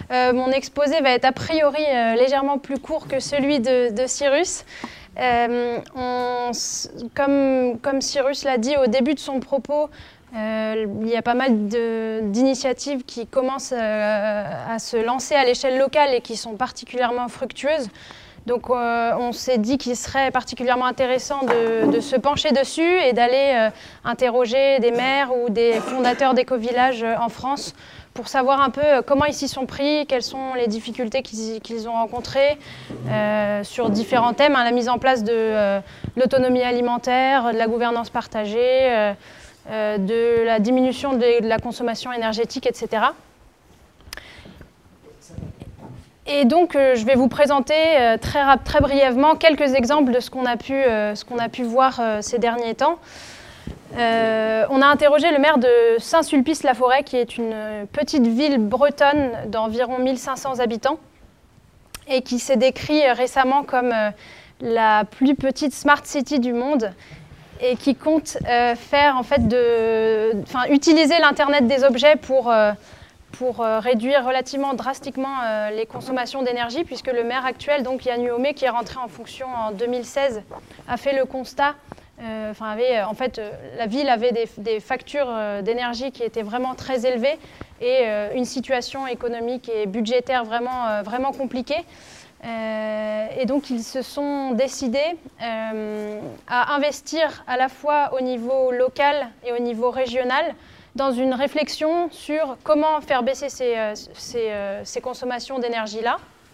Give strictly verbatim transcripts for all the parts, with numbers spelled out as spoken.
Euh, mon exposé va être a priori euh, légèrement plus court que celui de, de Cyrus. Euh, on, comme, comme Cyrus l'a dit au début de son propos, euh, il y a pas mal d'initiatives qui commencent euh, à se lancer à l'échelle locale et qui sont particulièrement fructueuses. Donc euh, on s'est dit qu'il serait particulièrement intéressant de, de se pencher dessus et d'aller euh, interroger des maires ou des fondateurs d'éco-villages en France pour savoir un peu comment ils s'y sont pris, quelles sont les difficultés qu'ils qu'ils ont rencontrées euh, sur différents thèmes, hein, la mise en place de euh, l'autonomie alimentaire, de la gouvernance partagée, euh, euh, de la diminution de, de la consommation énergétique, et cetera. Et donc, euh, je vais vous présenter euh, très, très brièvement quelques exemples de ce qu'on a pu, euh, ce qu'on a pu voir euh, ces derniers temps. Euh, on a interrogé le maire de Saint-Sulpice-la-Forêt, qui est une petite ville bretonne d'environ mille cinq cents habitants et qui s'est décrit récemment comme euh, la plus petite smart city du monde et qui compte euh, faire en fait de, enfin, utiliser l'Internet des objets pour euh, pour euh, réduire relativement drastiquement euh, les consommations d'énergie, puisque le maire actuel, donc Yann Huomé, qui est rentré en fonction en deux mille seize, a fait le constat, euh, enfin, avait, en fait, euh, la ville avait des, des factures euh, d'énergie qui étaient vraiment très élevées et euh, une situation économique et budgétaire vraiment, euh, vraiment compliquée. Euh, et donc, ils se sont décidés euh, à investir à la fois au niveau local et au niveau régional dans une réflexion sur comment faire baisser ces, ces, ces consommations d'énergie-là.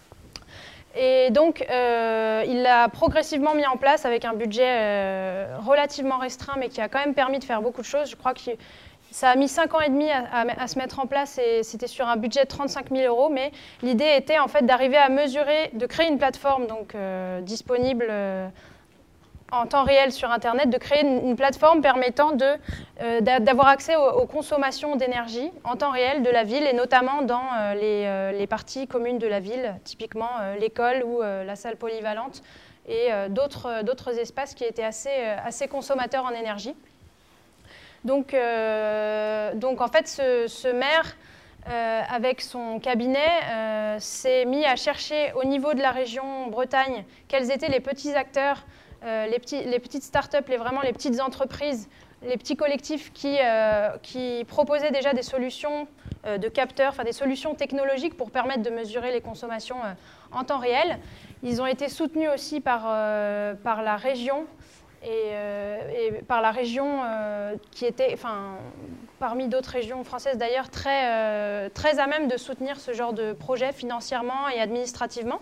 Et donc, euh, il l'a progressivement mis en place avec un budget euh, relativement restreint, mais qui a quand même permis de faire beaucoup de choses. Je crois que ça a mis cinq ans et demi à, à, à se mettre en place, et c'était sur un budget de trente-cinq mille euros, mais l'idée était en fait d'arriver à mesurer, de créer une plateforme donc, euh, disponible euh, en temps réel sur Internet, de créer une, une plateforme permettant euh, d'avoir accès aux, aux consommations d'énergie en temps réel de la ville, et notamment dans euh, les, euh, les parties communes de la ville, typiquement euh, l'école ou euh, la salle polyvalente, et euh, d'autres d'autres espaces qui étaient assez, euh, assez consommateurs en énergie. Donc, euh, donc en fait, ce, ce maire, euh, avec son cabinet, euh, s'est mis à chercher au niveau de la région Bretagne quels étaient les petits acteurs, Euh, les, petits, les petites startups, les, vraiment les petites entreprises, les petits collectifs qui, euh, qui proposaient déjà des solutions euh, de capteurs, enfin des solutions technologiques pour permettre de mesurer les consommations euh, en temps réel. Ils ont été soutenus aussi par, euh, par la région, et, euh, et par la région euh, qui était, enfin, parmi d'autres régions françaises d'ailleurs, très, euh, très à même de soutenir ce genre de projet financièrement et administrativement.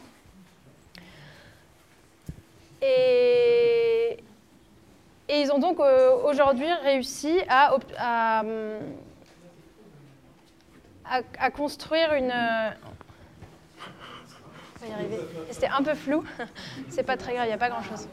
Et, et ils ont donc euh, aujourd'hui réussi à, à, à, à construire une... On va y arriver. C'était un peu flou, c'est pas très grave, il n'y a pas grand-chose.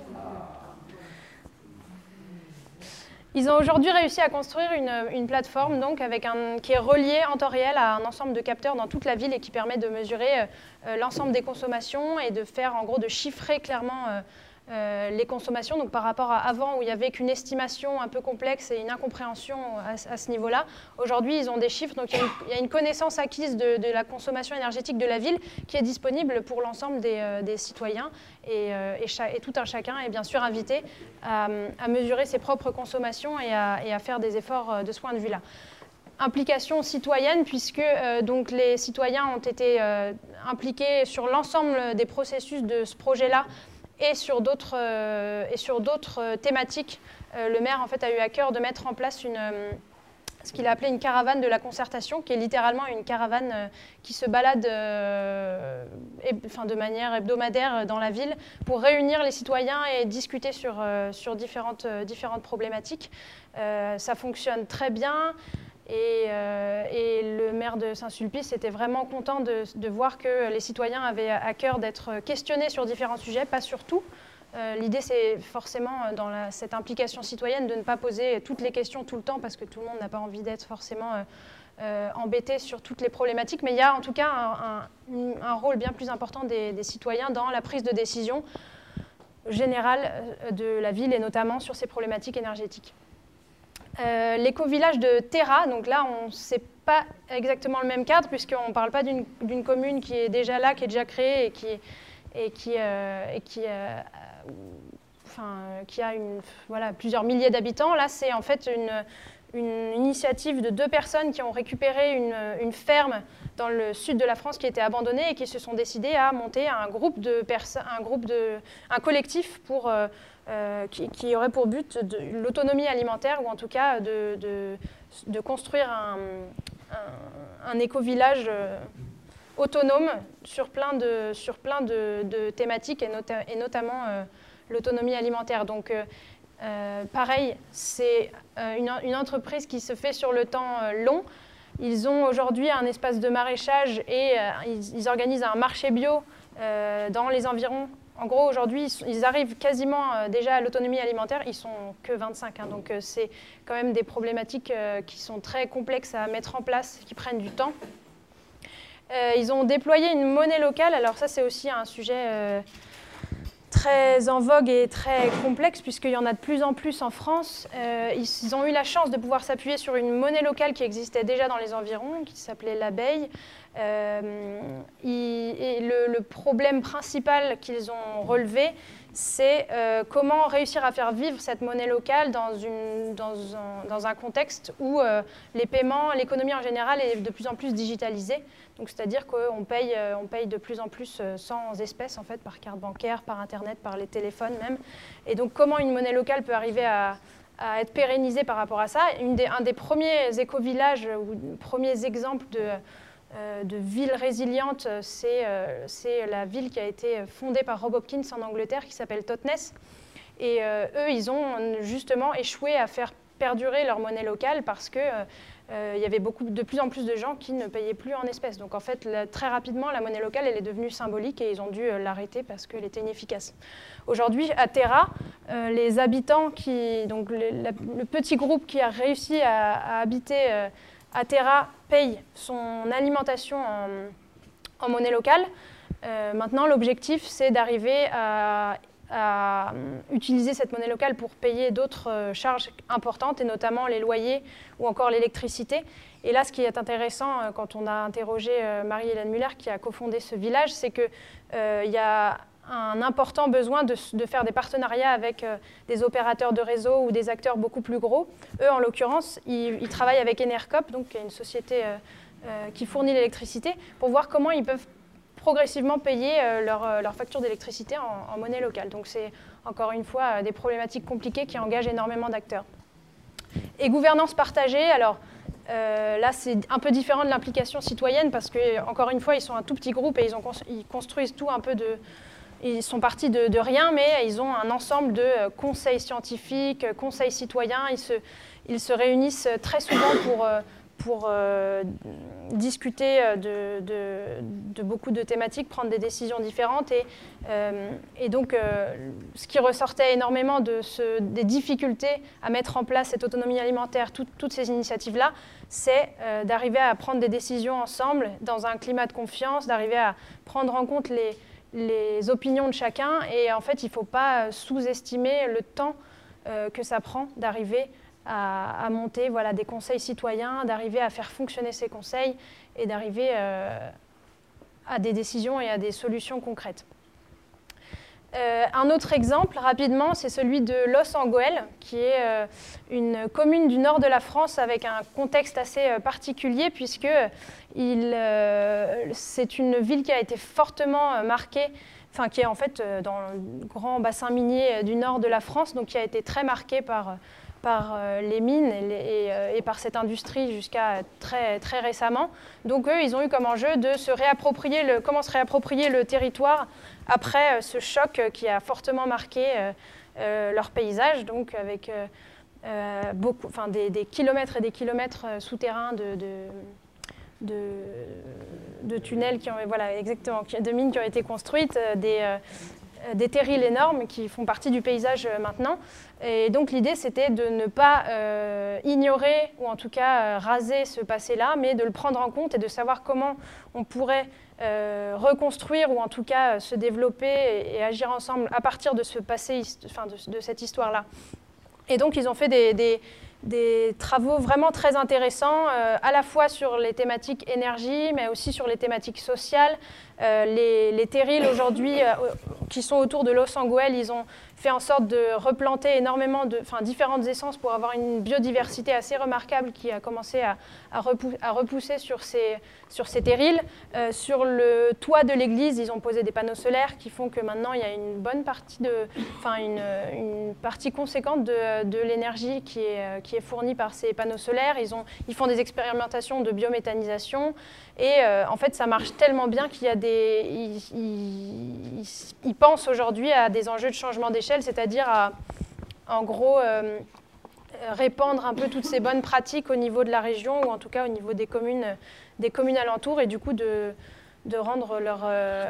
Ils ont aujourd'hui réussi à construire une, une plateforme donc, avec un, qui est reliée en temps réel à un ensemble de capteurs dans toute la ville et qui permet de mesurer euh, l'ensemble des consommations et de faire, en gros, de chiffrer clairement euh, Euh, les consommations, donc par rapport à avant où il n'y avait qu'une estimation un peu complexe et une incompréhension à, à ce niveau-là. Aujourd'hui, ils ont des chiffres, donc il y a une, il y a une connaissance acquise de, de la consommation énergétique de la ville qui est disponible pour l'ensemble des, euh, des citoyens, et, euh, et, cha et tout un chacun est bien sûr invité à, à mesurer ses propres consommations et à, et à faire des efforts de ce point de vue-là. Implication citoyenne, puisque euh, donc les citoyens ont été euh, impliqués sur l'ensemble des processus de ce projet-là, et sur d'autres euh, et sur d'autres euh, thématiques. Euh, le maire en fait a eu à cœur de mettre en place une, euh, ce qu'il a appelé une caravane de la concertation, qui est littéralement une caravane euh, qui se balade euh, et, enfin, de manière hebdomadaire dans la ville pour réunir les citoyens et discuter sur, euh, sur différentes, euh, différentes problématiques. Euh, ça fonctionne très bien. Et, euh, et le maire de Saint-Sulpice était vraiment content de, de voir que les citoyens avaient à cœur d'être questionnés sur différents sujets, pas sur tout. Euh, L'idée, c'est forcément, dans la, cette implication citoyenne, de ne pas poser toutes les questions tout le temps, parce que tout le monde n'a pas envie d'être forcément euh, euh, embêté sur toutes les problématiques. Mais il y a en tout cas un, un, un rôle bien plus important des, des citoyens dans la prise de décision générale de la ville, et notamment sur ces problématiques énergétiques. Euh, L'éco-village de Terra, donc là on ne sait pas exactement le même cadre, puisqu'on ne parle pas d'une commune qui est déjà là, qui est déjà créée et qui, et qui, euh, et qui, euh, enfin, qui a une, voilà, plusieurs milliers d'habitants. Là, c'est en fait une, une initiative de deux personnes qui ont récupéré une, une ferme dans le sud de la France qui était abandonnée et qui se sont décidées à monter un groupe de personnes, un groupe de, un collectif pour, euh, euh, qui, qui aurait pour but l'autonomie alimentaire, ou en tout cas de, de, de construire un, un, un éco-village euh, autonome sur plein de, sur plein de, de thématiques et, nota, et notamment euh, l'autonomie alimentaire. Donc, euh, euh, pareil, c'est euh, une, une entreprise qui se fait sur le temps euh, long. Ils ont aujourd'hui un espace de maraîchage et euh, ils, ils organisent un marché bio euh, dans les environs. En gros, aujourd'hui, ils, ils arrivent quasiment euh, déjà à l'autonomie alimentaire. Ils sont que vingt-cinq, hein, donc euh, c'est quand même des problématiques euh, qui sont très complexes à mettre en place, qui prennent du temps. Euh, ils ont déployé une monnaie locale. Alors ça, c'est aussi un sujet euh, très en vogue et très complexe, puisqu'il y en a de plus en plus en France. Euh, ils ont eu la chance de pouvoir s'appuyer sur une monnaie locale qui existait déjà dans les environs, qui s'appelait l'abeille. Euh, et le, le problème principal qu'ils ont relevé, c'est euh, comment réussir à faire vivre cette monnaie locale dans, une, dans, un, dans un contexte où euh, les paiements, l'économie en général est de plus en plus digitalisée. Donc, c'est-à-dire qu'on paye, on paye de plus en plus sans espèces, en fait, par carte bancaire, par Internet, par les téléphones même. Et donc, comment une monnaie locale peut arriver à, à être pérennisée par rapport à ça? Une des, un des premiers éco-villages ou premiers exemples de... Euh, de ville résiliente, c'est euh, la ville qui a été fondée par Rob Hopkins en Angleterre, qui s'appelle Totnes. Et euh, eux, ils ont justement échoué à faire perdurer leur monnaie locale parce qu'il euh, y avait beaucoup, de plus en plus de gens qui ne payaient plus en espèces. Donc en fait, là, très rapidement, la monnaie locale, elle est devenue symbolique et ils ont dû euh, l'arrêter parce qu'elle était inefficace. Aujourd'hui, à Terra, euh, les habitants, qui, donc le, la, le petit groupe qui a réussi à, à habiter euh, à Terra paye son alimentation en, en monnaie locale. Euh, maintenant, l'objectif, c'est d'arriver à, à utiliser cette monnaie locale pour payer d'autres euh, charges importantes, et notamment les loyers ou encore l'électricité. Et là, ce qui est intéressant, euh, quand on a interrogé euh, Marie-Hélène Muller, qui a cofondé ce village, c'est qu'il euh, y a un important besoin de, de faire des partenariats avec euh, des opérateurs de réseau ou des acteurs beaucoup plus gros. Eux, en l'occurrence, ils, ils travaillent avec Enercop, donc une société euh, euh, qui fournit l'électricité, pour voir comment ils peuvent progressivement payer euh, leur, euh, leur facture d'électricité en, en monnaie locale. Donc c'est encore une fois euh, des problématiques compliquées qui engagent énormément d'acteurs. Et gouvernance partagée, alors euh, là c'est un peu différent de l'implication citoyenne, parce que encore une fois, ils sont un tout petit groupe et ils, ont, ils construisent tout un peu de... Ils sont partis de, de rien, mais ils ont un ensemble de euh, conseils scientifiques, euh, conseils citoyens. Ils se, ils se réunissent très souvent pour, euh, pour euh, discuter de, de, de beaucoup de thématiques, prendre des décisions différentes. Et, euh, et donc, euh, ce qui ressortait énormément de ce, des difficultés à mettre en place cette autonomie alimentaire, tout, toutes ces initiatives-là, c'est euh, d'arriver à prendre des décisions ensemble, dans un climat de confiance, d'arriver à prendre en compte les les opinions de chacun, et en fait il ne faut pas sous-estimer le temps euh, que ça prend d'arriver à, à monter voilà, des conseils citoyens, d'arriver à faire fonctionner ces conseils et d'arriver euh, à des décisions et à des solutions concrètes. Euh, un autre exemple, rapidement, c'est celui de Los-en-Goël, qui est euh, une commune du nord de la France avec un contexte assez euh, particulier, puisque euh, c'est une ville qui a été fortement euh, marquée, enfin qui est en fait euh, dans le grand bassin minier euh, du nord de la France, donc qui a été très marquée par, par euh, les mines et, les, et, euh, et par cette industrie jusqu'à très, très récemment. Donc eux, ils ont eu comme enjeu de se réapproprier le, comment se réapproprier le territoire après euh, ce choc qui a fortement marqué euh, euh, leur paysage, donc avec euh, euh, beaucoup, enfin des, des kilomètres et des kilomètres euh, souterrains de, de, de, de tunnels qui ont, voilà, exactement, de mines qui ont été construites, euh, des euh, des terrils énormes qui font partie du paysage maintenant. Et donc l'idée, c'était de ne pas euh, ignorer, ou en tout cas euh, raser ce passé-là, mais de le prendre en compte et de savoir comment on pourrait euh, reconstruire, ou en tout cas euh, se développer et, et agir ensemble à partir de ce passé, enfin de, de cette histoire-là. Et donc ils ont fait des, des, des travaux vraiment très intéressants, euh, à la fois sur les thématiques énergie, mais aussi sur les thématiques sociales. Euh, les, les terrils aujourd'hui, euh, qui sont autour de Los Angeles, ils ont fait en sorte de replanter énormément de, enfin, différentes essences pour avoir une biodiversité assez remarquable qui a commencé à, à, repou à repousser sur ces, sur ces terrils. Euh, sur le toit de l'église, ils ont posé des panneaux solaires qui font que maintenant il y a une bonne partie, de, enfin, une, une partie conséquente de, de l'énergie qui est, qui est fournie par ces panneaux solaires. Ils, ont, ils font des expérimentations de biométhanisation et euh, en fait ça marche tellement bien qu'il y a des Ils, ils, ils pensent aujourd'hui à des enjeux de changement d'échelle, c'est-à-dire à, en gros, euh, répandre un peu toutes ces bonnes pratiques au niveau de la région, ou en tout cas au niveau des communes, des communes alentours, et du coup de, de rendre leur, euh,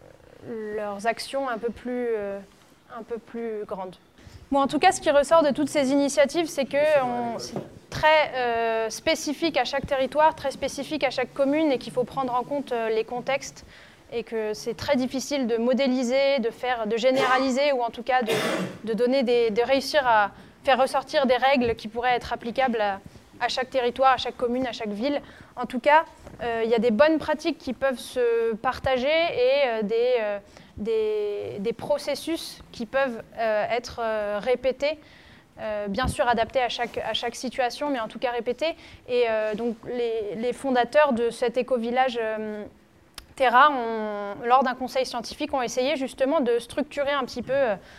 leurs actions un peu plus, euh, un peu plus grandes. Bon, en tout cas, ce qui ressort de toutes ces initiatives, c'est que c'est très euh, spécifique à chaque territoire, très spécifique à chaque commune, et qu'il faut prendre en compte euh, les contextes, et que c'est très difficile de modéliser, de, faire, de généraliser, ou en tout cas de, de, donner des, de réussir à faire ressortir des règles qui pourraient être applicables à, à chaque territoire, à chaque commune, à chaque ville. En tout cas, euh, il y a des bonnes pratiques qui peuvent se partager et euh, des, euh, des, des processus qui peuvent euh, être euh, répétés, euh, bien sûr adaptés à chaque, à chaque situation, mais en tout cas répétés. Et euh, donc les, les fondateurs de cet éco-village euh, Terra, ont, lors d'un conseil scientifique, ont essayé justement de structurer un petit peu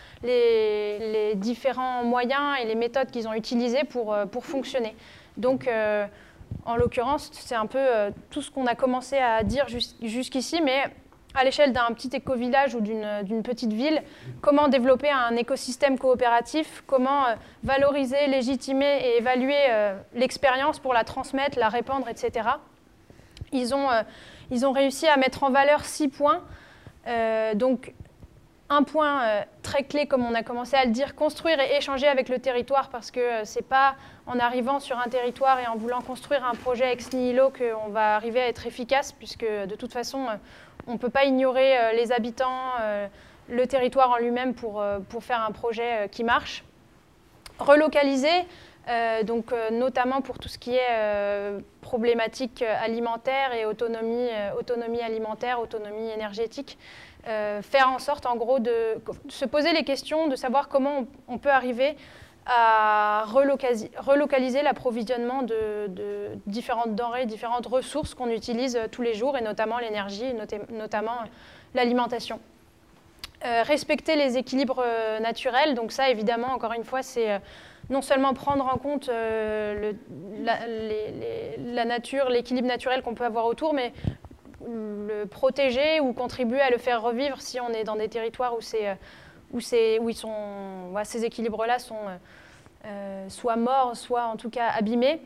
les, les différents moyens et les méthodes qu'ils ont utilisées pour, pour fonctionner. Donc, euh, en l'occurrence, c'est un peu euh, tout ce qu'on a commencé à dire jus jusqu'ici, mais à l'échelle d'un petit éco-village ou d'une petite ville, comment développer un écosystème coopératif, comment euh, valoriser, légitimer et évaluer euh, l'expérience pour la transmettre, la répandre, et cetera. Ils ont, euh, ils ont réussi à mettre en valeur six points. Euh, donc, un point euh, très clé, comme on a commencé à le dire, construire et échanger avec le territoire, parce que euh, ce n'est pas en arrivant sur un territoire et en voulant construire un projet ex nihilo qu'on va arriver à être efficace, puisque de toute façon, euh, on ne peut pas ignorer euh, les habitants, euh, le territoire en lui-même pour, euh, pour faire un projet euh, qui marche. Relocaliser. Euh, donc, euh, notamment pour tout ce qui est euh, problématique alimentaire et autonomie, euh, autonomie alimentaire, autonomie énergétique. Euh, faire en sorte, en gros, de, de se poser les questions, de savoir comment on, on peut arriver à relocaliser, relocaliser l'approvisionnement de, de différentes denrées, différentes ressources qu'on utilise tous les jours, et notamment l'énergie, notamment l'alimentation. Euh, respecter les équilibres naturels, donc ça, évidemment, encore une fois, c'est... Euh, non seulement prendre en compte euh, le, la, les, les, la nature, l'équilibre naturel qu'on peut avoir autour, mais le protéger ou contribuer à le faire revivre si on est dans des territoires où, où, où ils sont, ouais, ces équilibres-là sont euh, soit morts, soit en tout cas abîmés.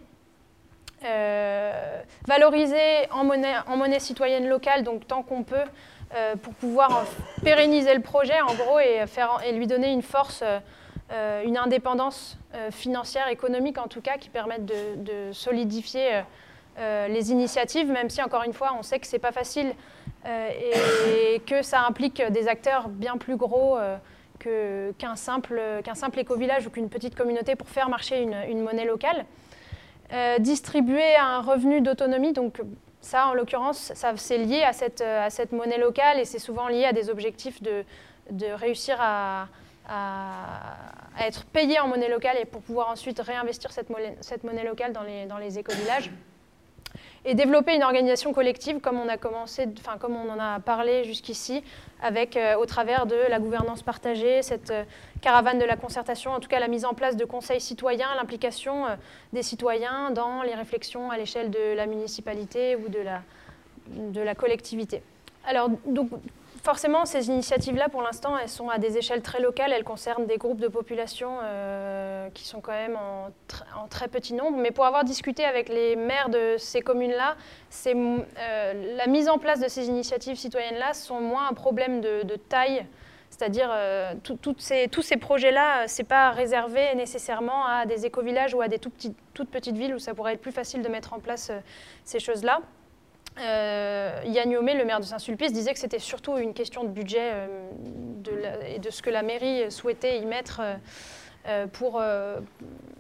Euh, valoriser en monnaie, en monnaie citoyenne locale, donc tant qu'on peut, euh, pour pouvoir pérenniser le projet, en gros, et, faire, et lui donner une force, euh, une indépendance euh, financière, économique en tout cas, qui permette de, de solidifier euh, euh, les initiatives, même si, encore une fois, on sait que ce n'est pas facile euh, et, et que ça implique des acteurs bien plus gros euh, qu'un simple, qu'un simple éco-village ou qu'une petite communauté pour faire marcher une, une monnaie locale. Euh, distribuer un revenu d'autonomie, donc ça en l'occurrence, c'est lié à cette, à cette monnaie locale et c'est souvent lié à des objectifs de, de réussir à, à, à être payé en monnaie locale et pour pouvoir ensuite réinvestir cette monnaie, cette monnaie locale dans les, dans les éco-villages. Et développer une organisation collective comme on a commencé, enfin comme on en a parlé jusqu'ici, avec euh, au travers de la gouvernance partagée, cette euh, caravane de la concertation, en tout cas la mise en place de conseils citoyens, l'implication euh, des citoyens dans les réflexions à l'échelle de la municipalité ou de la, de la collectivité. Alors donc forcément ces initiatives-là pour l'instant elles sont à des échelles très locales, elles concernent des groupes de population euh, qui sont quand même en, tr en très petit nombre, mais pour avoir discuté avec les maires de ces communes-là, euh, la mise en place de ces initiatives citoyennes-là sont moins un problème de, de taille, c'est-à-dire euh, tout, tout ces, tous ces projets-là, ce n'est pas réservé nécessairement à des éco-villages ou à des tout petits, toutes petites villes où ça pourrait être plus facile de mettre en place euh, ces choses-là. Euh, Yann Yomé, le maire de Saint-Sulpice, disait que c'était surtout une question de budget euh, de la, et de ce que la mairie souhaitait y mettre euh, pour, euh,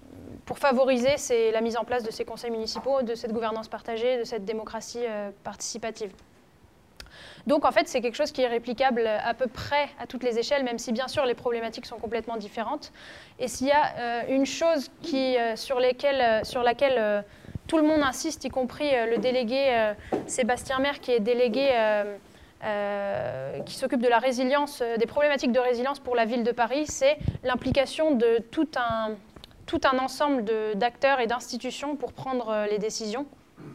pour favoriser ces, la mise en place de ces conseils municipaux, de cette gouvernance partagée, de cette démocratie euh, participative. Donc en fait, c'est quelque chose qui est réplicable à peu près à toutes les échelles, même si bien sûr les problématiques sont complètement différentes. Et s'il y a euh, une chose qui, euh, sur, lesquelles, sur laquelle euh, tout le monde insiste, y compris euh, le délégué euh, Sébastien Maire, qui est délégué, euh, euh, qui s'occupe de la résilience, euh, des problématiques de résilience pour la ville de Paris, c'est l'implication de tout un, tout un ensemble d'acteurs et d'institutions pour prendre euh, les décisions.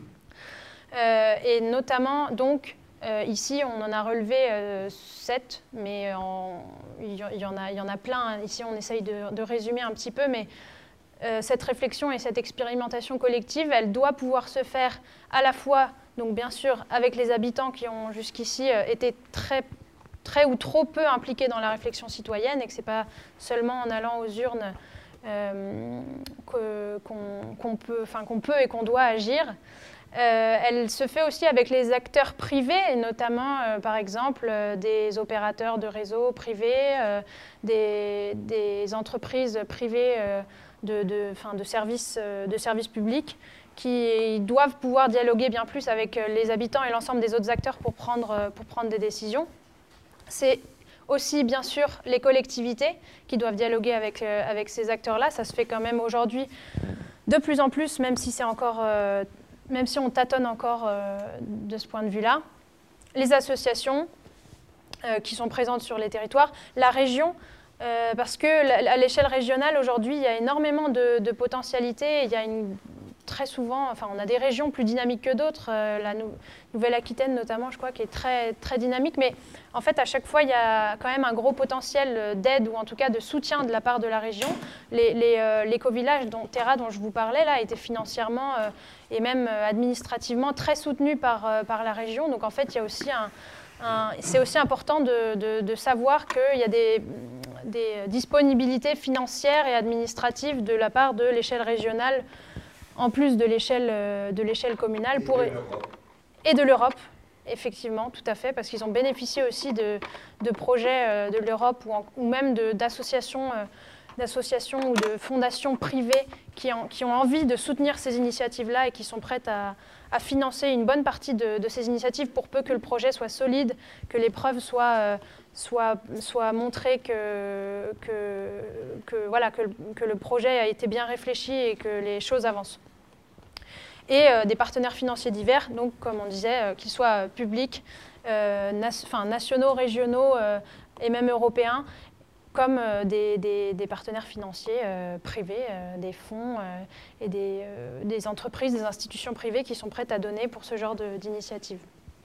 Euh, et notamment, donc, Euh, ici, on en a relevé euh, sept, mais en, il, y en a, il y en a plein. Ici, on essaye de, de résumer un petit peu, mais euh, cette réflexion et cette expérimentation collective, elle doit pouvoir se faire à la fois, donc bien sûr, avec les habitants qui ont jusqu'ici euh, été très, très ou trop peu impliqués dans la réflexion citoyenne, et que ce n'est pas seulement en allant aux urnes euh, qu'on qu'on peut, enfin, qu'on peut et qu'on doit agir. Euh, elle se fait aussi avec les acteurs privés, et notamment, euh, par exemple, euh, des opérateurs de réseaux privés, euh, des, des entreprises privées euh, de, de, fin, de, services, euh, de services publics, qui doivent pouvoir dialoguer bien plus avec les habitants et l'ensemble des autres acteurs pour prendre, pour prendre des décisions. C'est aussi, bien sûr, les collectivités qui doivent dialoguer avec, euh, avec ces acteurs-là. Ça se fait quand même aujourd'hui de plus en plus, même si c'est encore... Euh, même si on tâtonne encore euh, de ce point de vue-là. Les associations euh, qui sont présentes sur les territoires, la région, euh, parce qu'à l'échelle régionale, aujourd'hui, il y a énormément de, de potentialités. Il y a une, très souvent, enfin, on a des régions plus dynamiques que d'autres, euh, la nou Nouvelle-Aquitaine notamment, je crois, qui est très, très dynamique, mais en fait, à chaque fois, il y a quand même un gros potentiel d'aide, ou en tout cas de soutien de la part de la région. Les, les, euh, l'éco-village dont, Terra, dont je vous parlais, là, était financièrement euh, et même euh, administrativement très soutenu par, euh, par la région, donc en fait, il y a aussi un... un c'est aussi important de, de, de savoir qu'il y a des, des disponibilités financières et administratives de la part de l'échelle régionale, en plus de l'échelle de l'échelle communale pour, et de l'Europe, effectivement, tout à fait, parce qu'ils ont bénéficié aussi de, de projets de l'Europe ou, ou même d'associations d'associations ou de fondations privées qui, en, qui ont envie de soutenir ces initiatives-là et qui sont prêtes à, à financer une bonne partie de, de ces initiatives pour peu que le projet soit solide, que les preuves soient, euh, soient, soient montrées que, que, que, voilà, que, que le projet a été bien réfléchi et que les choses avancent. Et euh, des partenaires financiers divers, donc comme on disait, euh, qu'ils soient publics, euh, nas enfin, nationaux, régionaux euh, et même européens, comme euh, des, des, des partenaires financiers euh, privés, euh, des fonds euh, et des, euh, des entreprises, des institutions privées qui sont prêtes à donner pour ce genre d'initiative.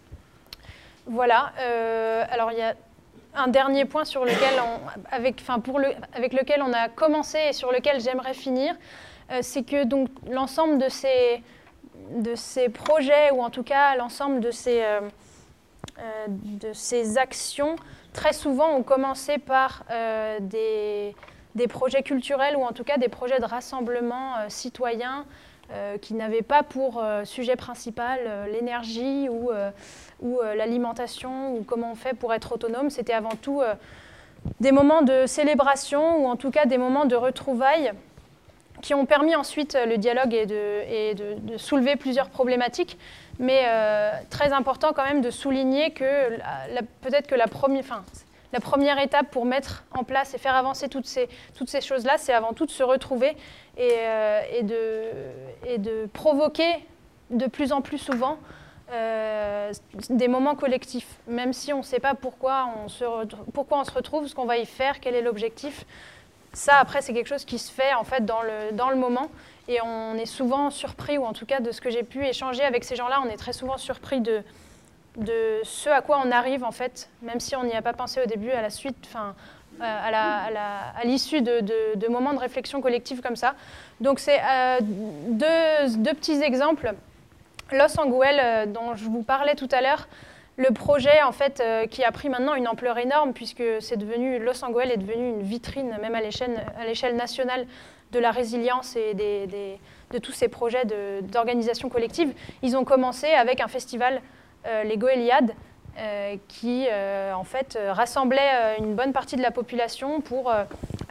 Voilà. Euh, alors il y a un dernier point sur lequel on, avec, enfin, pour le, avec lequel on a commencé et sur lequel j'aimerais finir, euh, c'est que donc l'ensemble de ces, de ces projets, ou en tout cas l'ensemble de ces, euh, euh, de ces actions, très souvent ont commencé par euh, des, des projets culturels, ou en tout cas des projets de rassemblement euh, citoyen euh, qui n'avaient pas pour euh, sujet principal euh, l'énergie ou, euh, ou euh, l'alimentation, ou comment on fait pour être autonome. C'était avant tout euh, des moments de célébration, ou en tout cas des moments de retrouvailles qui ont permis ensuite le dialogue et de, et de, de soulever plusieurs problématiques. Mais euh, très important quand même de souligner que peut-être que la première, enfin, la première étape pour mettre en place et faire avancer toutes ces, toutes ces choses-là, c'est avant tout de se retrouver et, euh, et, de, et de provoquer de plus en plus souvent euh, des moments collectifs. Même si on ne sait pas pourquoi on, se pourquoi on se retrouve, ce qu'on va y faire, quel est l'objectif. Ça, après, c'est quelque chose qui se fait en fait dans le, dans le moment, et on est souvent surpris, ou en tout cas de ce que j'ai pu échanger avec ces gens-là, on est très souvent surpris de, de ce à quoi on arrive en fait, même si on n'y a pas pensé au début, à la suite, enfin, à la, à la, à l'issue de, de, de moments de réflexion collective comme ça. Donc c'est euh, deux, deux petits exemples. Los Anguel, euh, dont je vous parlais tout à l'heure, le projet, en fait, euh, qui a pris maintenant une ampleur énorme, puisque c'est devenu, Los Anguel est devenu une vitrine, même à l'échelle nationale, de la résilience et des, des, de tous ces projets d'organisation collective. Ils ont commencé avec un festival, euh, les Goéliades, euh, qui, euh, en fait, rassemblait une bonne partie de la population pour euh,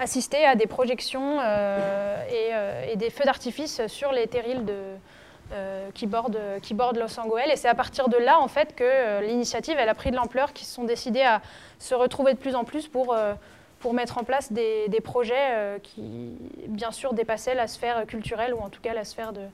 assister à des projections euh, et, euh, et des feux d'artifice sur les terrils de, euh, qui, bordent, qui bordent Los Angoel. Et c'est à partir de là en fait, que euh, l'initiative elle a pris de l'ampleur, qu'ils se sont décidés à se retrouver de plus en plus pour, euh, pour mettre en place des, des projets euh, qui, bien sûr, dépassaient la sphère culturelle ou en tout cas la sphère de,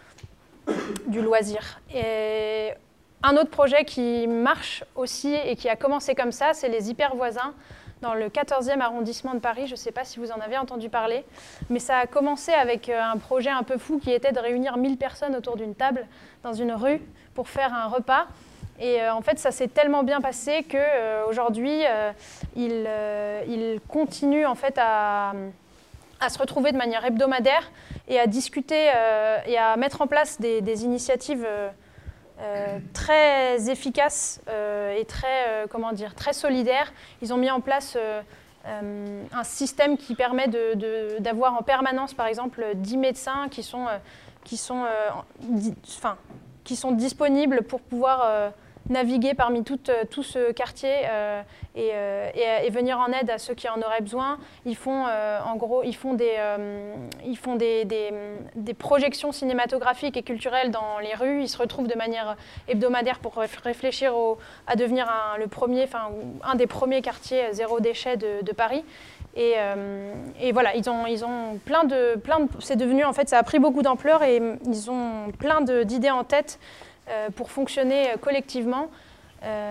du loisir. Et un autre projet qui marche aussi et qui a commencé comme ça, c'est les hyper voisins dans le quatorzième arrondissement de Paris. Je ne sais pas si vous en avez entendu parler, mais ça a commencé avec un projet un peu fou qui était de réunir mille personnes autour d'une table dans une rue pour faire un repas. Et euh, en fait, ça s'est tellement bien passé qu'aujourd'hui, euh, euh, il, euh, il continue en fait à, à se retrouver de manière hebdomadaire et à discuter euh, et à mettre en place des, des initiatives euh, Euh, très efficace euh, et très, euh, comment dire, très solidaire. Ils ont mis en place euh, euh, un système qui permet de, de, d'avoir en permanence, par exemple, dix médecins qui sont, euh, qui sont, euh, di, enfin, qui sont disponibles pour pouvoir euh, naviguer parmi tout, tout ce quartier euh, et, euh, et, et venir en aide à ceux qui en auraient besoin. Ils font, euh, en gros, ils font, des, euh, ils font des, des, des projections cinématographiques et culturelles dans les rues. Ils se retrouvent de manière hebdomadaire pour réfléchir au, à devenir un, le premier, enfin, un des premiers quartiers zéro déchet de, de Paris. Et, euh, et voilà, ils ont, ils ont plein de, plein de, c'est devenu, en fait, ça a pris beaucoup d'ampleur et ils ont plein de, d'idées en tête euh, pour fonctionner collectivement. Euh,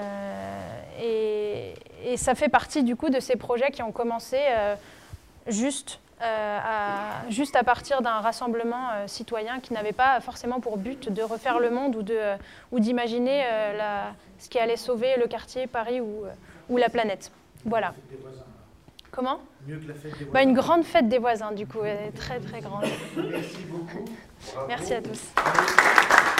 et, et ça fait partie du coup de ces projets qui ont commencé euh, juste, euh, à, juste à partir d'un rassemblement euh, citoyen qui n'avait pas forcément pour but de refaire le monde ou, de, euh, ou d'imaginer euh, la, ce qui allait sauver le quartier, Paris ou, euh, ou la planète. Voilà. Comment ? Mieux que la fête des voisins. Bah, une grande fête des voisins, du coup, elle est très très grande. Merci beaucoup. Bravo. Merci à tous.